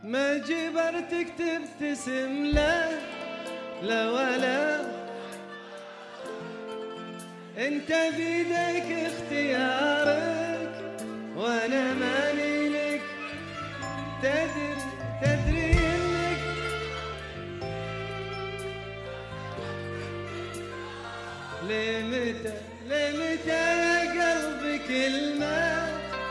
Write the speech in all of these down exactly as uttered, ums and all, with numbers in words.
ما جبرتك تبتسم لا لا ولا، انت بيدك اختيارك وانا ماني لك، تدري تدري انك لمتى لمتى يا قلبي كلمة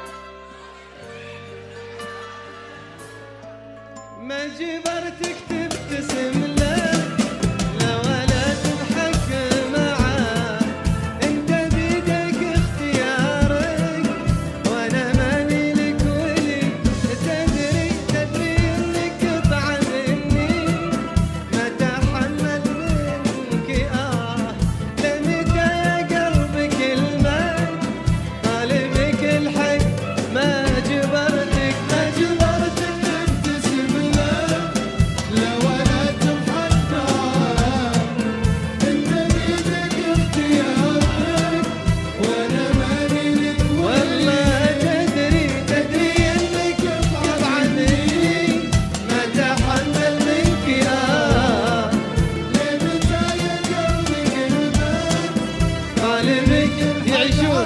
ما جبرتك تبتسم لا لا ولا تضحك معاه، انت بيدك اختيارك وانا ماني لك ولي، تدري تدري انك قطعة مني ما تحمل منك اه، لمتى يا قلبي كلمة طالبك الحق ما جبرتك ما جبرتك تبتسم لا لا ولا تضحك معاه، انت بيدك اختيارك وانا ماني لك والله، تدري تدري انك قطعة مني ما تحمل منك اه، لمتى يا قلبي كلمات طالبك يعيشون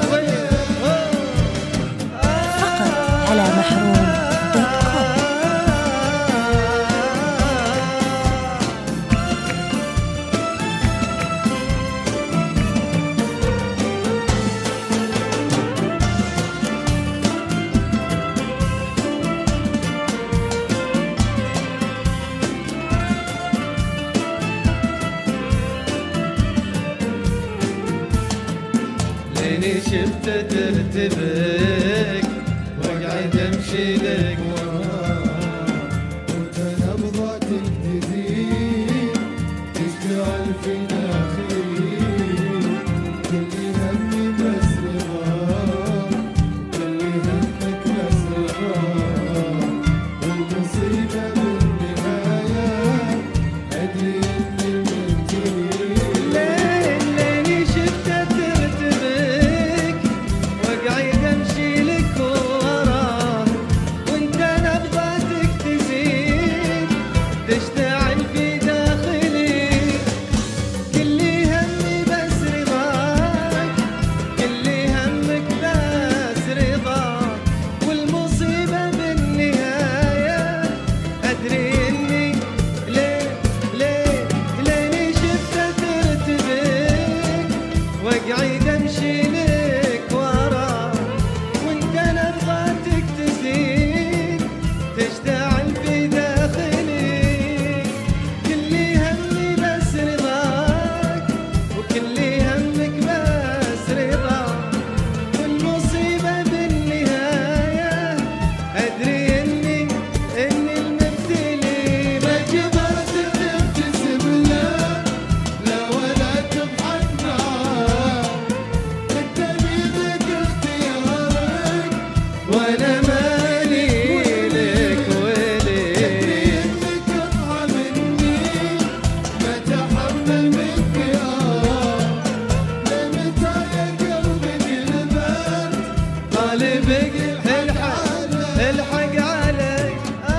فقط على محروم دوت كوم. ليني شفت ترتبك واقعد امشي لك وراه، وانت نبضتك تزيد تشتغل في داخلي، كل همي بس رضاك، كل همك بس رضاك، والمصيبة بالنهاية أدري إني منتهي. ليني شفت ترتبك واقعد امشي لك وراه، وانت نبضاتك تزيد تشتعل في داخلي، كل همي بس رضاك، كل همك بس رضاك، والمصيبة بالنهاية أدري إني ليه ليه ليني شفت ترتبك واقعد امشي لك وراه، وانت نبضاتك تزيد تشتعل في داخلي، كل همي بس رضاك، وكل همك بس رضاك، والمصيبة بالنهاية أدري إني إني المبتلي ما جبرتك تبتسم لا لا ولا تضحك معاه، انت بيدك اختيارك وانا مالي لك ولي، تدري انك قطعة مني ما تحمل منك اه، لمتى يا قلبي كلمات طالبك الحق الحق علي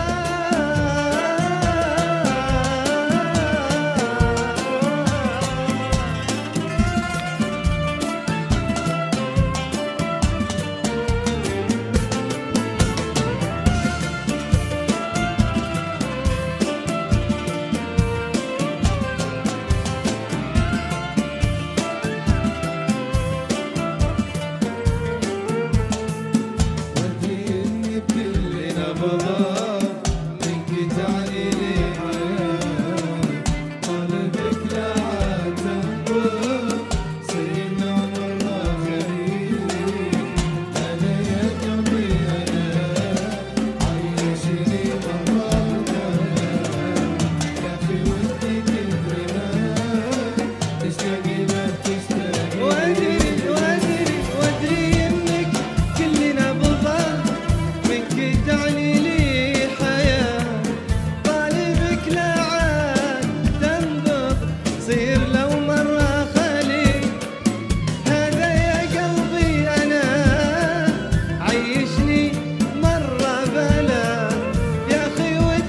ودي إني بكل نبضة منك تعني لي حياة، طالبك لا عاد تنبض صرنا مرة خليل، أنا يا قلبي أنا عيشني مرة يا في ودي كلمات تشتاقي ما تشتاقي، وادري وادري وادري انك كل نبضة منك تعني لي حياة، طالبك لا عاد تنبض صير لو مرة خلي، هذا يا قلبي انا عيشني مرة بلا، يا اخي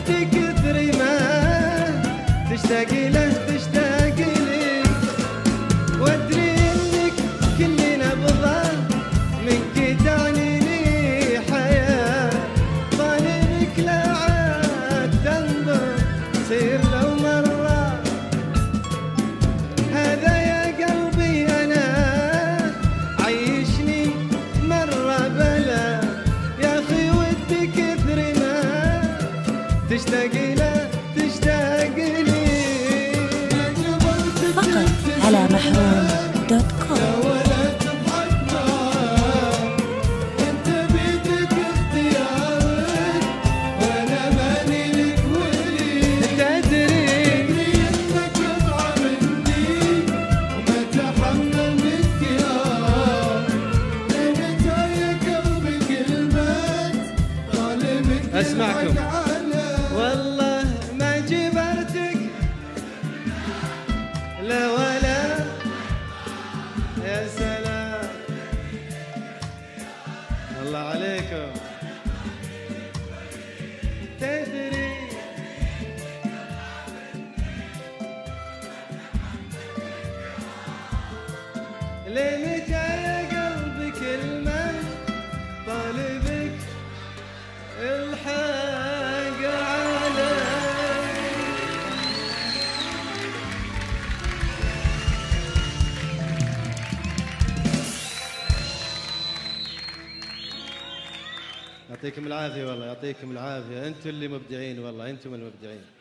تشتاق له تشتاق لي. فقط على محروم دوت كوم. يا ولد تضحك معاك انت بيدك اختيارك وانا ماني لك ولي. تدري انك قطعة مني وما تحمل انكيار. متى يا قلبي كلمات طالبك أسمعكم. تضحك على. والله ما جبرتك لا ولا. يا سلام الله عليكم. تدري ليه متى يا قلبي كلمة طالبك الحق علي. يعطيكم العافية والله، يعطيكم العافية، أنتم اللي مبدعين والله، أنتم المبدعين.